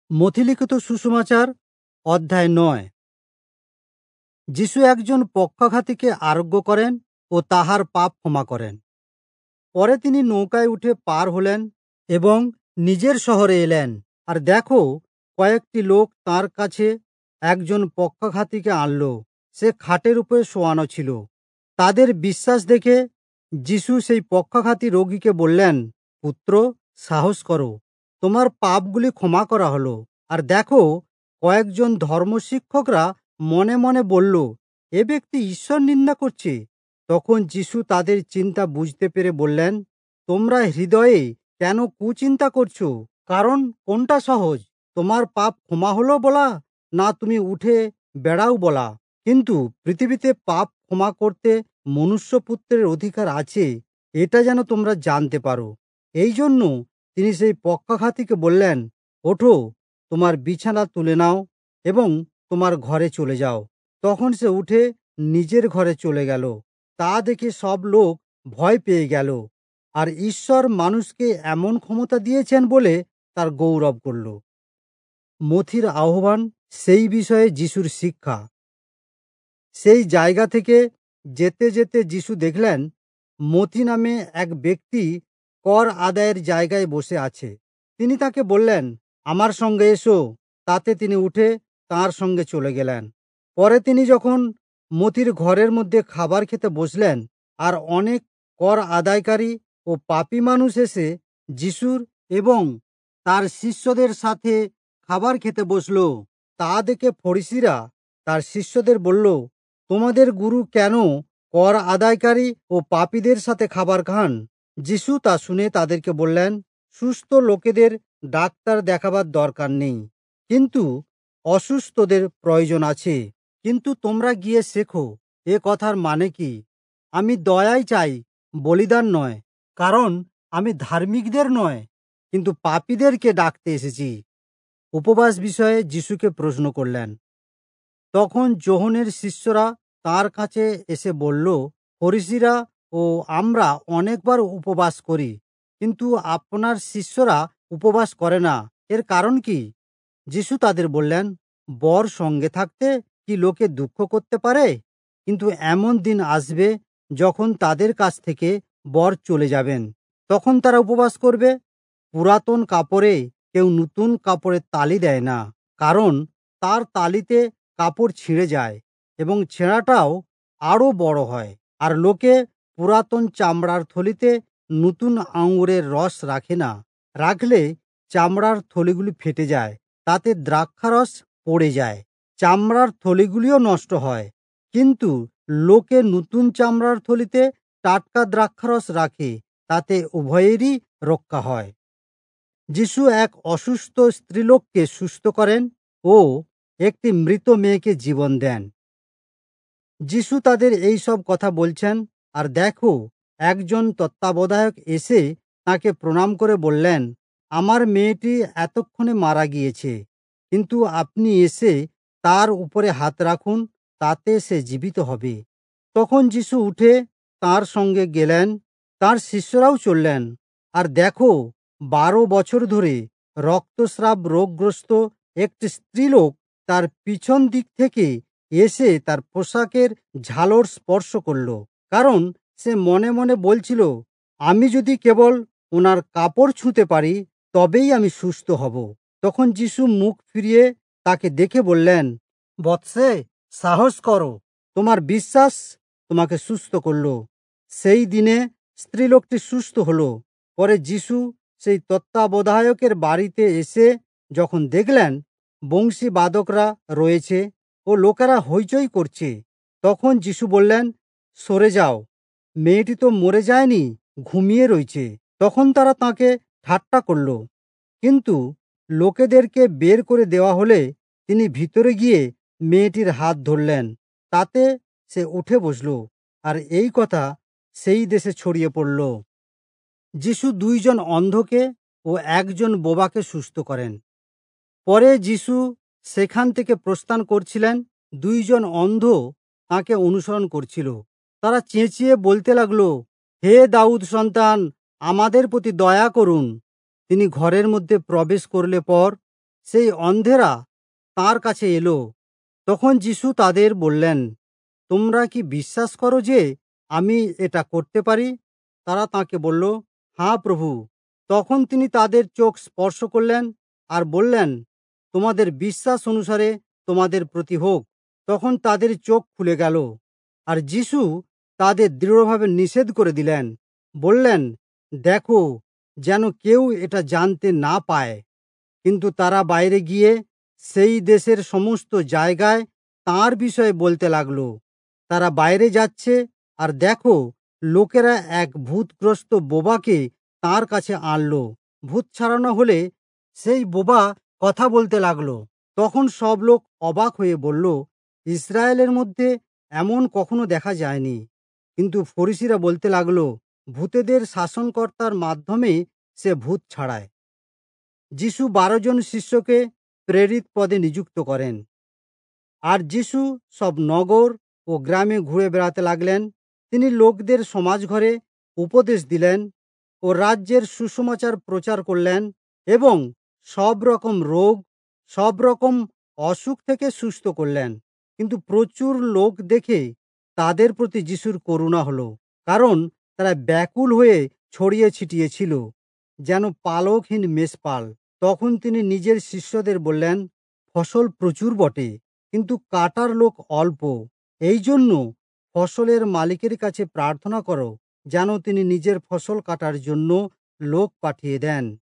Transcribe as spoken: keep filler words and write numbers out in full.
মথিলিখিত সুসমাচার অধ্যায় নয়। যিশু একজন পক্ষাঘাতীকে আরোগ্য করেন ও তাহার পাপ ক্ষমা করেন। পরে তিনি নৌকায় উঠে পার হলেন এবং নিজের শহরে এলেন। আর দেখো, কয়েকটি লোক তাঁর কাছে একজন পক্ষাঘাতীকে আনল। সে খাটের উপরে শোয়ানো ছিল। তাদের বিশ্বাস দেখে যিশু সেই পক্ষাঘাতী রোগীকে বললেন, পুত্র, সাহস করো, তোমার পাপগুলি ক্ষমা করা হলো। আর দেখো, কয়েকজন ধর্মশিক্ষকরা মনে মনে বলল, এ ব্যক্তি ঈশ্বর নিন্দা করছে। তখন যিশু তাদের চিন্তা বুঝতে পেরে বললেন, তোমরা হৃদয়ে কেন কুচিন্তা করছো? কারণ কোনটা সহজ, তোমার পাপ ক্ষমা হলো বলা, না তুমি উঠে বেড়াও বলা? কিন্তু পৃথিবীতে পাপ ক্ষমা করতে মনুষ্যপুত্রের অধিকার আছে, এটা যেন তোমরা জানতে পারো। এই জন্য তিনি সেই পক্ষাঘাতীকে বললেন, ওঠো, তোমার বিছানা তুলে নাও এবং তোমার ঘরে চলে যাও। তখন সে উঠে নিজের ঘরে চলে গেল। তা দেখে সব লোক ভয় পেয়ে গেল, আর ঈশ্বর মানুষকে এমন ক্ষমতা দিয়েছেন বলে তার গৌরব করল। মথির আহ্বান, সেই বিষয়ে যিশুর শিক্ষা। সেই জায়গা থেকে যেতে যেতে যিশু দেখলেন, মথি নামে এক ব্যক্তি কর আদায়ের জায়গায় বসে আছে। তিনি তাকে বললেন, আমার সঙ্গে এসো। তাতে তিনি উঠে তাঁর সঙ্গে চলে গেলেন। পরে তিনি যখন মথির ঘরের মধ্যে খাবার খেতে বসলেন, আর অনেক কর আদায়কারী ও পাপী মানুষ এসে যিশুর এবং তার শিষ্যদের সাথে খাবার খেতে বসল। তা দেখে ফরিসিরা তার শিষ্যদের বলল, তোমাদের গুরু কেন কর আদায়কারী ও পাপীদের সাথে খাবার খান? যিশু তা শুনে তাদেরকে বললেন, সুস্থ লোকেদের ডাক্তার দেখাবার দরকার নেই, কিন্তু অসুস্থদের প্রয়োজন আছে। কিন্তু তোমরা গিয়ে শেখো, এ কথার মানে কি? আমি দয়াই চাই, বলিদান নয়, কারণ আমি ধার্মিকদের নয়, কিন্তু পাপীদেরকে ডাকতে এসেছি। উপবাস বিষয়ে যিশুকে প্রশ্ন করলেন। তখন যোহনের শিষ্যরা তার কাছে এসে বলল, ফরিসিরা ও আমরা অনেকবার উপবাস করি, কিন্তু আপনার শিষ্যরা উপবাস করে না, এর কারণ কি? যিশু তাদের বললেন, বর সঙ্গে থাকতে কি লোকে দুঃখ করতে পারে? কিন্তু এমন দিন আসবে যখন তাদের কাছ থেকে বর চলে যাবেন, তখন তারা উপবাস করবে। পুরাতন কাপড়ে কেউ নতুন কাপড়ের তালি দেয় না, কারণ তার তালিতে কাপড় ছিঁড়ে যায় এবং ছেঁড়াটাও আরও বড় হয়। আর লোকে পুরাতন চামড়ার থলিতে নতুন আঙুরের রস রাখে না, রাখলে চামড়ার থলিগুলি ফেটে যায়, তাতে দ্রাক্ষারস পড়ে যায়, চামড়ার থলিগুলিও নষ্ট হয়। কিন্তু লোকে নতুন চামড়ার থলিতে টাটকা দ্রাক্ষারস রাখে, তাতে উভয়েরই রক্ষা হয়। যিশু এক অসুস্থ স্ত্রীলোককে সুস্থ করেন ও একটি মৃত মেয়েকে জীবন দেন। যিশু তাদের এই সব কথা বলছেন, আর দেখো, একজন তত্ত্বাবধায়ক এসে তাকে প্রণাম করে বললেন, আমার মেয়েটি এতক্ষণে মারা গিয়েছে, কিন্তু আপনি এসে তার উপরে হাত রাখুন, তাতে সে জীবিত হবে। তখন যিশু উঠে তার সঙ্গে গেলেন, তার শিষ্যরাও চললেন। আর দেখো, বারো বছর ধরে রক্তস্রাব রোগগ্রস্ত একটি স্ত্রীলোক তার পিছন দিক থেকে এসে তার পোশাকের ঝালর স্পর্শ করল, কারণ সে মনে মনে বলছিল, আমি যদি কেবল ওনার কাপড় ছুঁতে পারি, তবেই আমি সুস্থ হব। তখন যিশু মুখ ফিরিয়ে তাকে দেখে বললেন, বৎসে, সাহস করো, তোমার বিশ্বাস তোমাকে সুস্থ করল। সেই দিনে স্ত্রীলোকটি সুস্থ হলো। পরে যিশু সেই তত্ত্বাবধায়কের বাড়িতে এসে যখন দেখলেন বংশী বাদকরা রয়েছে ও লোকেরা হইচই করছে, তখন যিশু বললেন, সরে যাও, মেয়েটি তো মরে যায়নি, ঘুমিয়ে রয়েছে। তখন তারা তাকে ঠাট্টা করল, কিন্তু লোকেদেরকে বের করে দেওয়া হলে তিনি ভিতরে গিয়ে মেয়েটির হাত ধরলেন, তাতে সে উঠে বসল। আর এই কথা সেই দেশে ছড়িয়ে পড়ল। যিশু দুইজন অন্ধকে ও একজন বোবাকে সুস্থ করেন। পরে যিশু সেখান থেকে প্রস্থান করছিলেন, দুইজন অন্ধ তাঁকে অনুসরণ করছিল। তারা চেঁচিয়ে বলতে লাগলো, হে দাউদ সন্তান, আমাদের প্রতি দয়া করুন। তিনি ঘরের মধ্যে প্রবেশ করলে পর সেই অন্ধেরা তাঁর কাছে এলো। তখন যিশু তাদের বললেন, তোমরা কি বিশ্বাস করো যে আমি এটা করতে পারি? তারা তাঁকে বলল, হ্যাঁ প্রভু। তখন তিনি তাদের চোখ স্পর্শ করলেন আর বললেন, তোমাদের বিশ্বাস অনুসারে তোমাদের প্রতি হোক। তখন তাদের চোখ খুলে গেল। আর যিশু তাদের দৃঢ়ভাবে নিষেধ করে দিলেন, বললেন, দেখো যেন কেউ এটা জানতে না পায়। কিন্তু তারা বাইরে গিয়ে সেই দেশের সমস্ত জায়গায় তাঁর বিষয়ে বলতে লাগলো। তারা বাইরে যাচ্ছে, আর দেখো লোকেরা এক ভূতগ্রস্ত বোবাকে তাঁর কাছে আনলো। ভূত ছাড়ানো হলে সেই বোবা কথা বলতে লাগলো। তখন সব লোক অবাক হয়ে বলল, ইসরায়েলের মধ্যে এমন কখনো দেখা যায়নি। কিন্তু ফরিসিরা বলতে লাগলো, ভূতেদের শাসনকর্তার মাধ্যমে সে ভূত ছাড়ায়। যিশু বারো জন শিষ্যকে প্রেরিত পদে নিযুক্ত করেন। আর যিশু সব নগর ও গ্রামে ঘুরে বেড়াতে লাগলেন। তিনি লোকদের সমাজঘরে উপদেশ দিলেন ও রাজ্যের সুসমাচার প্রচার করলেন এবং সব রকম রোগ, সব রকম অসুখ থেকে সুস্থ করলেন। কিন্তু প্রচুর লোক দেখে তাদের প্রতি যিশুর করুণা হলো, কারণ তারা ব্যাকুল হয়ে ছড়িয়ে ছিটিয়ে ছিল, যেন পালকহীন মেষপাল। তখন তিনি নিজের শিষ্যদের বললেন, ফসল প্রচুর বটে, কিন্তু কাটার লোক অল্প। এই জন্য ফসলের মালিকের কাছে প্রার্থনা করো, যেন তিনি নিজের ফসল কাটার জন্য লোক পাঠিয়ে দেন।